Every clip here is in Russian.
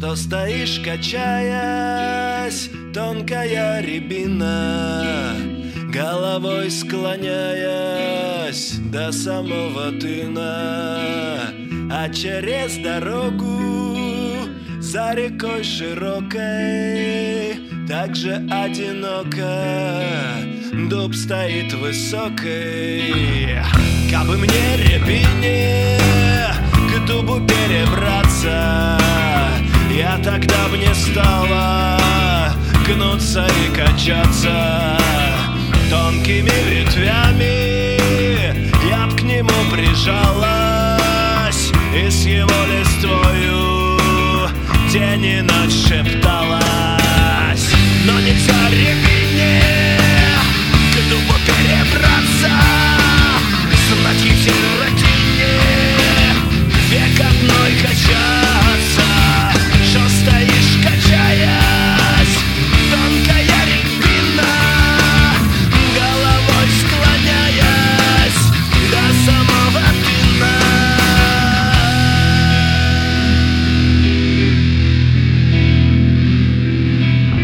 что стоишь, качаясь, тонкая рябина, головой склоняясь до самого тына. А через дорогу за рекой широкой также одиноко дуб стоит высокий. Кабы мне рябине к дубу перебраться, я тогда б не стала гнуться и качаться. Тонкими ветвями я б к нему прижалась и с его листвою день и ночь шепталась. Но нельзя рябине к дубу перебраться, знать ей родине век одной качаться. Что стоишь, качаясь, тонкая рябина, головой склоняясь до самого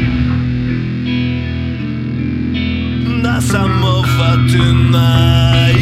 дна, до самого дна.